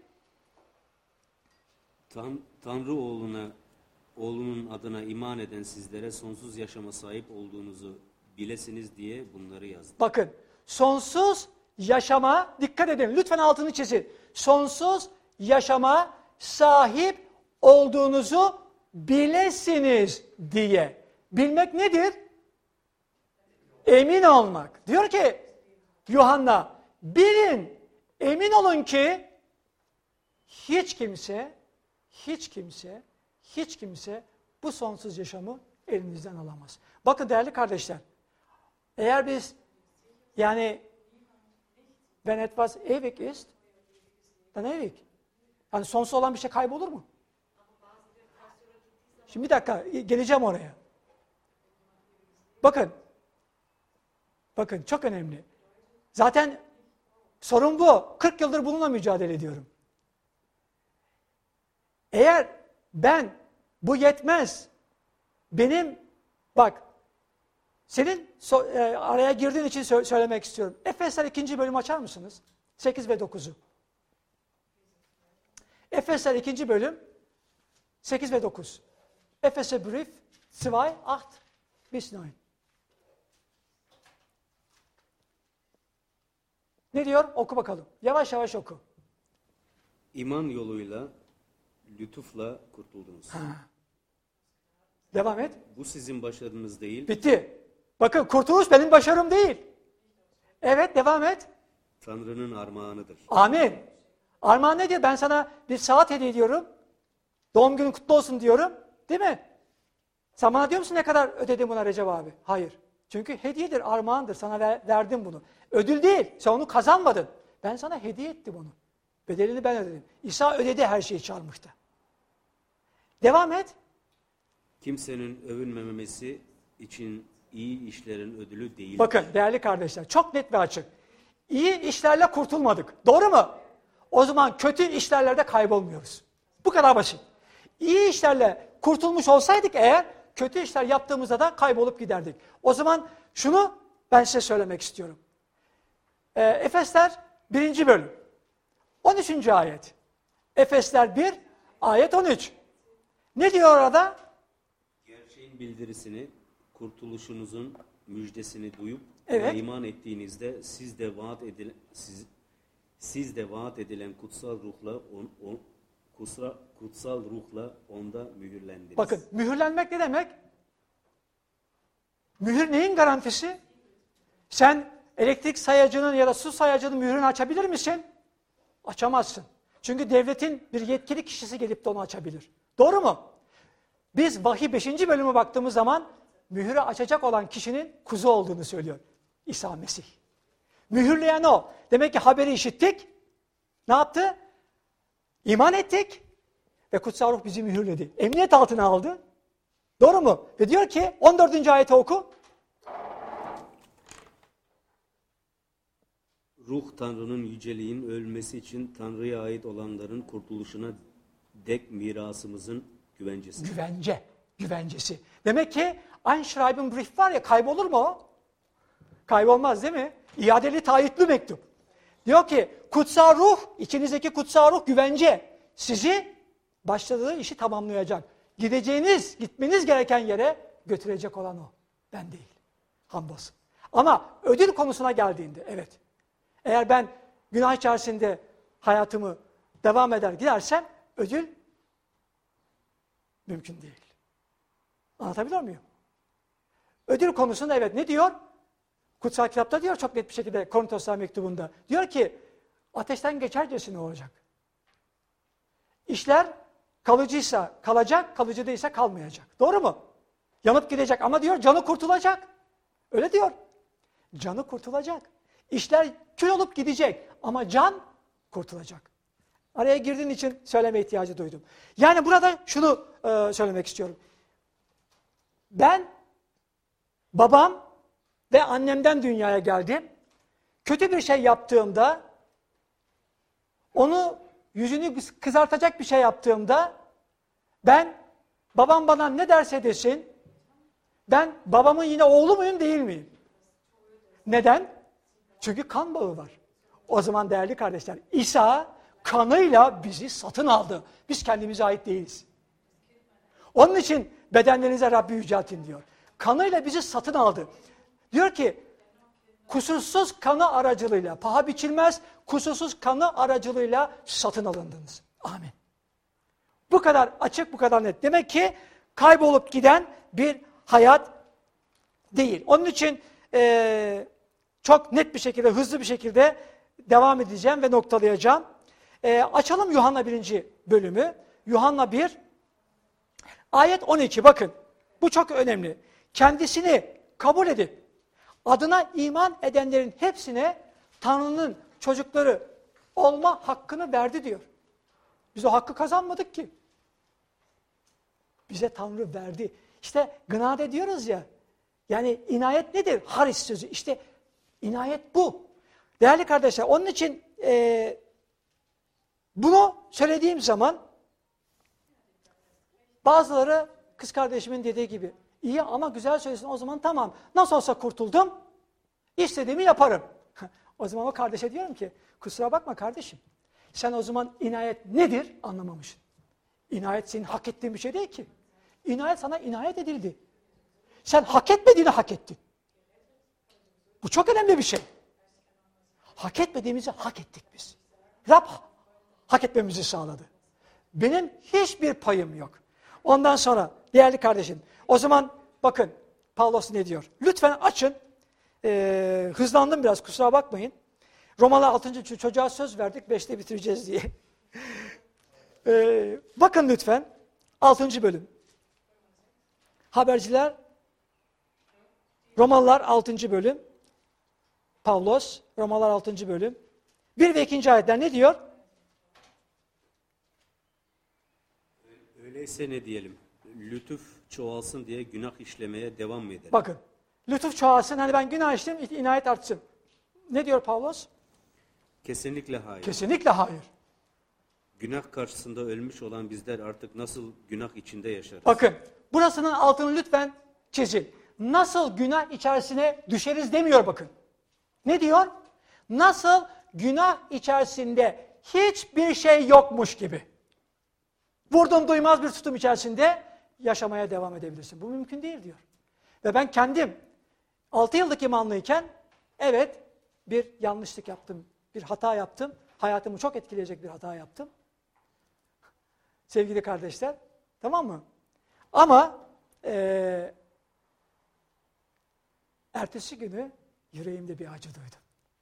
Tan Tanrı oğluna, oğlunun adına iman eden sizlere sonsuz yaşama sahip olduğunuzu bilesiniz diye bunları yazdım. Bakın sonsuz yaşama dikkat edin lütfen altını çizin. Sonsuz yaşama sahip olduğunuzu bilesiniz diye. Bilmek nedir? Emin olmak. Diyor ki Yuhanna bilin, emin olun ki hiç kimse, hiç kimse, hiç kimse bu sonsuz yaşamı elinizden alamaz. Bakın değerli kardeşler, eğer biz yani when it was ewig ist, dann ewig. Yani sonsuz olan bir şey kaybolur mu? Şimdi bir dakika, geleceğim oraya. Bakın, bakın çok önemli. Zaten sorun bu. kırk yıldır bununla mücadele ediyorum. Eğer ben bu yetmez, benim bak, senin so, e, araya girdiğin için sö söylemek istiyorum. Efesler ikinci bölümü açar mısınız? sekiz ve dokuzu. Efesler ikinci bölüm sekiz ve dokuz. Efes'e brief iki, acht bis neun. Ne diyor? Oku bakalım. Yavaş yavaş oku. İman yoluyla, lütufla kurtuldunuz. Ha. Devam et. Bu sizin başarınız değil. Bitti. Bakın kurtuluş benim başarım değil. Evet devam et. Tanrı'nın armağanıdır. Amin. Armağan ne diyor? Ben sana bir saat hediye ediyorum. Doğum günün kutlu olsun diyorum. Değil mi? Sen bana diyor musun ne kadar ödedim buna Recep abi? Hayır. Çünkü hediyedir, armağandır. Sana ver, verdim bunu. Ödül değil. Sen onu kazanmadın. Ben sana hediye ettim onu. Bedelini ben ödedim. İsa ödedi her şeyi çalmıştı. Devam et. Kimsenin övünmemesi için iyi işlerin ödülü değil. Bakın değerli kardeşler çok net ve açık. İyi işlerle kurtulmadık. Doğru mu? O zaman kötü işlerle de kaybolmuyoruz. Bu kadar basit. İyi işlerle kurtulmuş olsaydık eğer kötü işler yaptığımızda da kaybolup giderdik. O zaman şunu ben size söylemek istiyorum. Ee, Efesler birinci bölüm. on üçüncü ayet. Efesler bir ayet on üç. Ne diyor orada? Gerçeğin bildirisini, kurtuluşunuzun müjdesini duyup Evet. iman ettiğinizde siz de vaat edilen siz, siz de vaat edilen kutsal ruhla on, on, kutsal, kutsal ruhla onda mühürlendiniz. Bakın mühürlenmek ne demek? Mühür neyin garantisi? Sen elektrik sayacının ya da su sayacının mühürünü açabilir misin? Açamazsın. Çünkü devletin bir yetkili kişisi gelip de onu açabilir. Doğru mu? Biz Vahiy beşinci bölüme baktığımız zaman mühürü açacak olan kişinin kuzu olduğunu söylüyor İsa Mesih. Mühürleyen o. Demek ki haberi işittik. Ne yaptı? İman ettik. Ve kutsal ruh bizi mühürledi. Emniyet altına aldı. Doğru mu? Ve diyor ki on dördüncü ayeti oku. Ruh Tanrı'nın yüceliğin ölmesi için Tanrı'ya ait olanların kurtuluşuna dek mirasımızın güvencesi. Güvence. Güvencesi. Demek ki Einschreiben-Brief var ya, kaybolur mu o? Kaybolmaz değil mi? İadeli taahhütlü mektup. Diyor ki kutsal ruh, içinizdeki kutsal ruh güvence. Sizi başladığı işi tamamlayacak. Gideceğiniz, gitmeniz gereken yere götürecek olan o. Ben değil. Hamdolsun. Ama ödül konusuna geldiğinde evet. Eğer ben günah içerisinde hayatımı devam eder gidersem ödül mümkün değil. Anlatabiliyor muyum? Ödül konusunda evet ne diyor? Kutsal kitapta diyor çok net bir şekilde Korintoslar mektubunda. Diyor ki ateşten geçercesine olacak. İşler kalıcıysa kalacak, kalıcı değilse kalmayacak. Doğru mu? Yanıp gidecek ama diyor canı kurtulacak. Öyle diyor. Canı kurtulacak. İşler kül olup gidecek ama can kurtulacak. Araya girdiğin için söyleme ihtiyacı duydum. Yani burada şunu e, söylemek istiyorum. Ben babam ve annemden dünyaya geldim. Kötü bir şey yaptığımda, onu yüzünü kızartacak bir şey yaptığımda, ben babam bana ne derse desin, ben babamın yine oğlu muyum değil miyim? Neden? Çünkü kan bağı var. O zaman değerli kardeşler, İsa kanıyla bizi satın aldı. Biz kendimize ait değiliz. Onun için bedenlerinize Rabbi yüceltin diyor. Kanıyla bizi satın aldı. Diyor ki kusursuz kanı aracılığıyla, paha biçilmez kusursuz kanı aracılığıyla satın alındınız. Amin. Bu kadar açık, bu kadar net. Demek ki kaybolup giden bir hayat değil. Onun için e, çok net bir şekilde, hızlı bir şekilde devam edeceğim ve noktalayacağım. E, açalım Yuhanna birinci bölümü. Yuhanna bir, ayet on iki. Bakın, bu çok önemli. Kendisini kabul edip adına iman edenlerin hepsine Tanrı'nın çocukları olma hakkını verdi diyor. Biz o hakkı kazanmadık ki. Bize Tanrı verdi. İşte gnade diyoruz ya. Yani inayet nedir? Haris sözü. İşte inayet bu. Değerli kardeşler, onun için e, bunu söylediğim zaman bazıları kız kardeşimin dediği gibi iyi ama güzel söylesin, o zaman tamam. Nasıl olsa kurtuldum, istediğimi yaparım. O zaman o kardeşe diyorum ki kusura bakma kardeşim. Sen o zaman inayet nedir anlamamışsın. İnayet senin hak ettiğin bir şey değil ki. İnayet sana inayet edildi. Sen hak etmediğini hak ettin. Bu çok önemli bir şey. Hak etmediğimizi hak ettik biz. Rab hak etmemizi sağladı. Benim hiçbir payım yok. Ondan sonra değerli kardeşim, o zaman bakın Pavlos ne diyor? Lütfen açın. Ee, hızlandım biraz, kusura bakmayın. Romalı altıncı çocuğa söz verdik, beşte bitireceğiz diye. ee, bakın lütfen altıncı bölüm. Haberciler, Romalılar altıncı bölüm. Pavlos, Romalılar altıncı bölüm. bir ve ikinci ayetler ne diyor? Öyleyse ne diyelim? Lütuf çoğalsın diye günah işlemeye devam mı edelim? Bakın, lütuf çoğalsın, hani ben günah işleyeyim, inayet artsın. Ne diyor Pavlos? Kesinlikle hayır. Kesinlikle hayır. Günah karşısında ölmüş olan bizler artık nasıl günah içinde yaşarız? Bakın, burasının altını lütfen çizin. Nasıl günah içerisine düşeriz demiyor bakın. Ne diyor? Nasıl günah içerisinde hiçbir şey yokmuş gibi. Vurdum duymaz bir tutum içerisinde yaşamaya devam edebilirsin. Bu mümkün değil diyor. Ve ben kendim altı yıllık imanlıyken evet bir yanlışlık yaptım, bir hata yaptım. Hayatımı çok etkileyecek bir hata yaptım. Sevgili kardeşler, tamam mı? Ama e, ertesi günü yüreğimde bir acı duydum.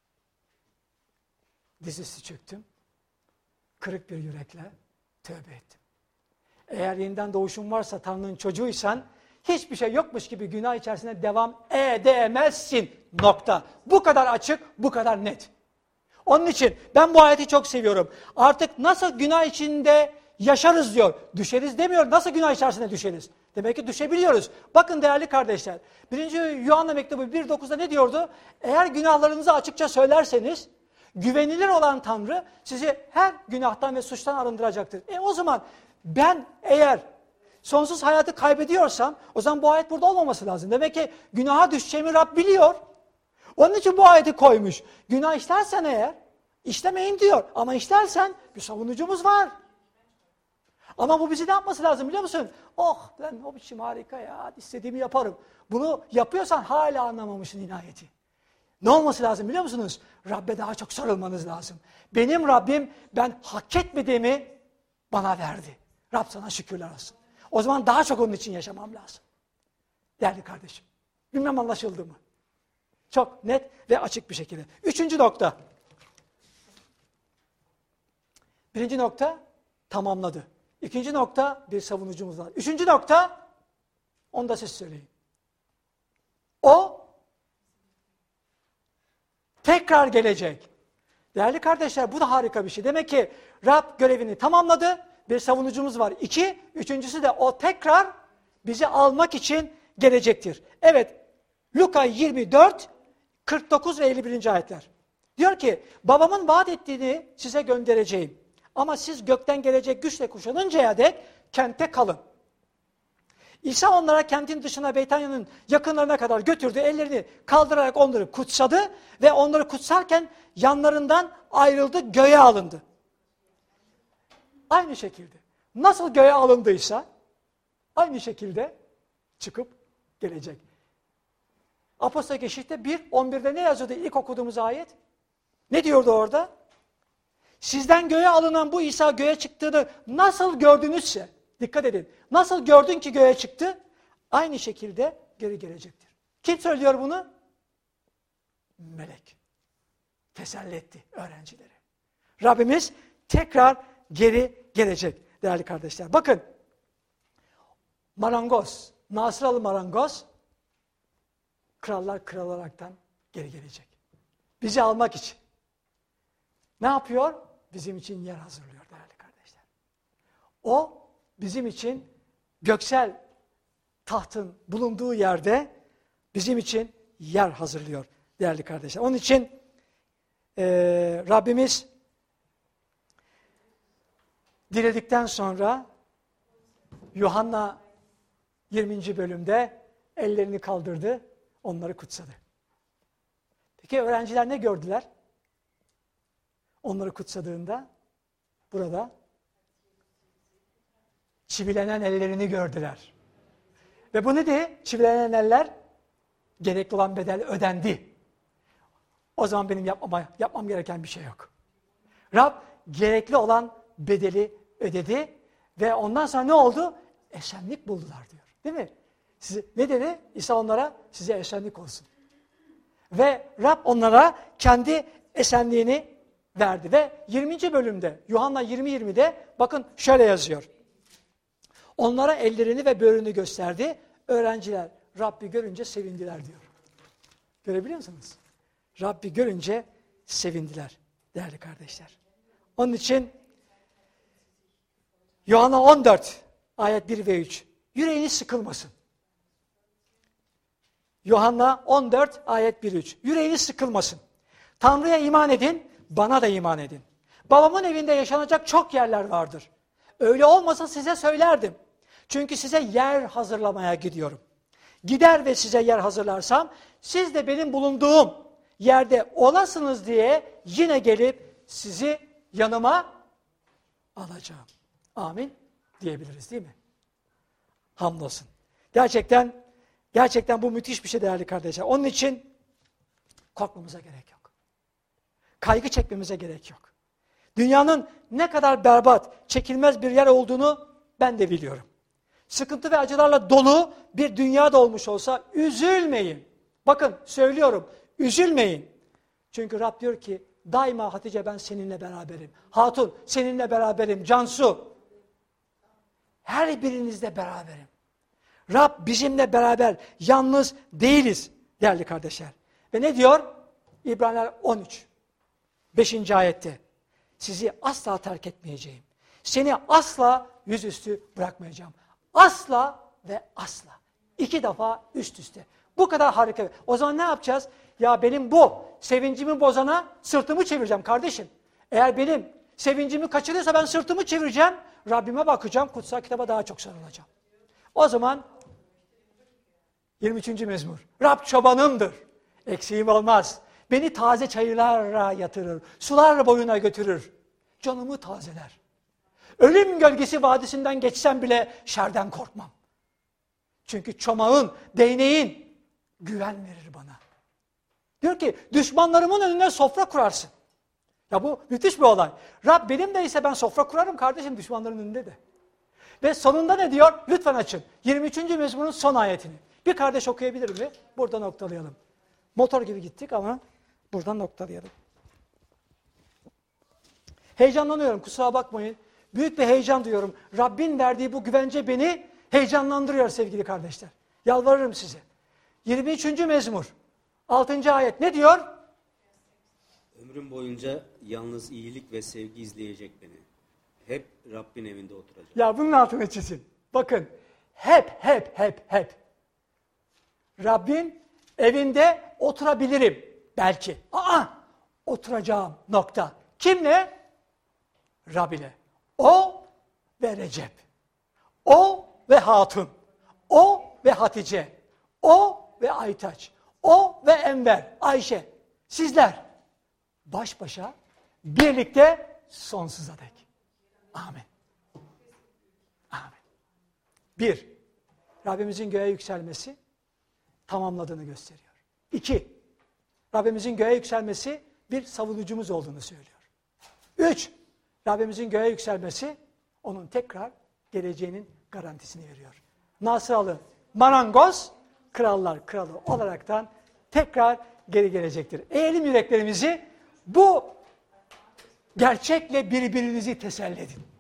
Dizüstü çöktüm. Kırık bir yürekle tövbe ettim. Eğer yeniden doğuşun varsa, Tanrı'nın çocuğuysan, hiçbir şey yokmuş gibi günah içerisinde devam edemezsin. Nokta. Bu kadar açık, bu kadar net. Onun için ben bu ayeti çok seviyorum. Artık nasıl günah içinde yaşarız diyor. Düşeriz demiyor. Nasıl günah içerisine düşeriz? Demek ki düşebiliyoruz. Bakın değerli kardeşler. birinci Yuhanna mektubu bir dokuzda ne diyordu? Eğer günahlarınızı açıkça söylerseniz güvenilir olan Tanrı sizi her günahtan ve suçtan arındıracaktır. E o zaman ben eğer sonsuz hayatı kaybediyorsam o zaman bu ayet burada olmaması lazım. Demek ki günaha düşeceğimi Rab biliyor. Onun için bu ayeti koymuş. Günah işlersen eğer, işlemeyin diyor. Ama işlersen bir savunucumuz var. Ama bu bizi ne yapması lazım biliyor musun? Oh ben o biçim harika ya, istediğimi yaparım. Bunu yapıyorsan hala anlamamışsın inayeti. Ne olması lazım biliyor musunuz? Rabbe daha çok sarılmanız lazım. Benim Rabbim ben hak etmediğimi bana verdi. Rab sana şükürler olsun. O zaman daha çok onun için yaşamam lazım. Değerli kardeşim. Bilmem anlaşıldı mı? Çok net ve açık bir şekilde. Üçüncü nokta. Birinci nokta tamamladı. İkinci nokta bir savunucumuz var. Üçüncü nokta onu da siz söyleyin. O tekrar gelecek. Değerli kardeşler bu da harika bir şey. Demek ki Rab görevini tamamladı. Bir savunucumuz var. İki, üçüncüsü de o tekrar bizi almak için gelecektir. Evet, Luka yirmi dört, kırk dokuz ve elli birinci ayetler. Diyor ki, babamın vaat ettiğini size göndereceğim. Ama siz gökten gelecek güçle kuşanıncaya dek kente kalın. İsa onlara kentin dışına Beytanya'nın yakınlarına kadar götürdü. Ellerini kaldırarak onları kutsadı ve onları kutsarken yanlarından ayrıldı, göğe alındı. Aynı şekilde nasıl göğe alındıysa aynı şekilde çıkıp gelecek. Apostol Geçiş'te bir on birde ne yazıyordu ilk okuduğumuz ayet? Ne diyordu orada? Sizden göğe alınan bu İsa göğe çıktığını nasıl gördünüzse, dikkat edin, nasıl gördün ki göğe çıktı? Aynı şekilde geri gelecektir. Kim söylüyor bunu? Melek. Teselli etti öğrencileri. Rabbimiz tekrar geri gelecek değerli kardeşler. Bakın, marangoz, Nasıralı marangoz, krallar kral olaraktan geri gelecek. Bizi almak için. Ne yapıyor? Bizim için yer hazırlıyor değerli kardeşler. O bizim için göksel tahtın bulunduğu yerde bizim için yer hazırlıyor değerli kardeşler. Onun için e, Rabbimiz dirildikten sonra Yuhanna yirminci bölümde ellerini kaldırdı, onları kutsadı. Peki öğrenciler ne gördüler? Onları kutsadığında burada çivilenen ellerini gördüler. Ve bu nedir? Çivilenen eller gerekli olan bedel ödendi. O zaman benim yapmama, yapmam gereken bir şey yok. Rab gerekli olan bedeli ödedi ve ondan sonra ne oldu? Esenlik buldular diyor. Değil mi? Size, ne dedi? İsa onlara size esenlik olsun. Ve Rab onlara kendi esenliğini verdi. Ve yirminci bölümde Yuhanna yirmi yirmide bakın şöyle yazıyor. Onlara ellerini ve böğrünü gösterdi. Öğrenciler Rabbi görünce sevindiler diyor. Görebiliyor musunuz? Rabbi görünce sevindiler değerli kardeşler. Onun için Yuhanna on dört ayet bir ve üç. Yüreğiniz sıkılmasın. Yuhanna on dört ayet bir üç. Yüreğiniz sıkılmasın. Tanrı'ya iman edin, bana da iman edin. Babamın evinde yaşanacak çok yerler vardır. Öyle olmasa size söylerdim. Çünkü size yer hazırlamaya gidiyorum. Gider ve size yer hazırlarsam, siz de benim bulunduğum yerde olasınız diye yine gelip sizi yanıma alacağım. Amin diyebiliriz değil mi? Hamdolsun. Gerçekten, gerçekten bu müthiş bir şey değerli kardeşler. Onun için korkmamıza gerek yok. Kaygı çekmemize gerek yok. Dünyanın ne kadar berbat, çekilmez bir yer olduğunu ben de biliyorum. Sıkıntı ve acılarla dolu bir dünyada olmuş olsa üzülmeyin. Bakın söylüyorum, üzülmeyin. Çünkü Rab diyor ki daima Hatice ben seninle beraberim. Hatun seninle beraberim. Cansu her birinizle beraberim. Rab bizimle beraber, yalnız değiliz değerli kardeşler. Ve ne diyor? İbraniler on üç beşinci ayette. Sizi asla terk etmeyeceğim. Seni asla yüzüstü bırakmayacağım. Asla ve asla. İki defa üst üste. Bu kadar harika. O zaman ne yapacağız? Ya benim bu sevincimi bozana sırtımı çevireceğim kardeşim. Eğer benim sevincimi kaçırıyorsa ben sırtımı çevireceğim. Rabbime bakacağım. Kutsal kitaba daha çok sarılacağım. O zaman yirmi üçüncü mezmur. Rab çobanımdır. Eksiğim olmaz. Beni taze çayırlara yatırır. Sular boyuna götürür. Canımı tazeler. Ölüm gölgesi vadisinden geçsem bile şerden korkmam. Çünkü çomağın, değneğin güven verir bana. Diyor ki düşmanlarımın önüne sofra kurarsın. Ya bu müthiş bir olay. Rab benim de ise ben sofra kurarım kardeşim düşmanların önünde de. Ve sonunda ne diyor? Lütfen açın. yirmi üçüncü mezmunun son ayetini. Bir kardeş okuyabilir mi? Burada noktalayalım. Motor gibi gittik ama buradan noktalayalım. Heyecanlanıyorum, kusura bakmayın. Büyük bir heyecan duyuyorum. Rabbin verdiği bu güvence beni heyecanlandırıyor sevgili kardeşler. Yalvarırım size. yirmi üçüncü mezmur. altıncı ayet ne diyor? Ömrüm boyunca yalnız iyilik ve sevgi izleyecek beni. Hep Rabbin evinde oturacak. Ya bunun altını çizin. Bakın. Hep, hep, hep, hep. Rabbin evinde oturabilirim. Belki. Aa! Oturacağım. Nokta. Kimle? Rab ile. O ve Recep. O ve Hatun. O ve Hatice. O ve Aytaç. O ve Enver. Ayşe. Sizler. Baş başa birlikte sonsuza dek. Amin. Amin. Bir, Rabbimizin göğe yükselmesi tamamladığını gösteriyor. İki, Rabbimizin göğe yükselmesi bir savunucumuz olduğunu söylüyor. Üç, Rabbimizin göğe yükselmesi onun tekrar geleceğinin garantisini veriyor. Nasralı marangoz, krallar kralı olaraktan tekrar geri gelecektir. Eğelim yüreklerimizi bu gerçekle birbirinizi teselli edin.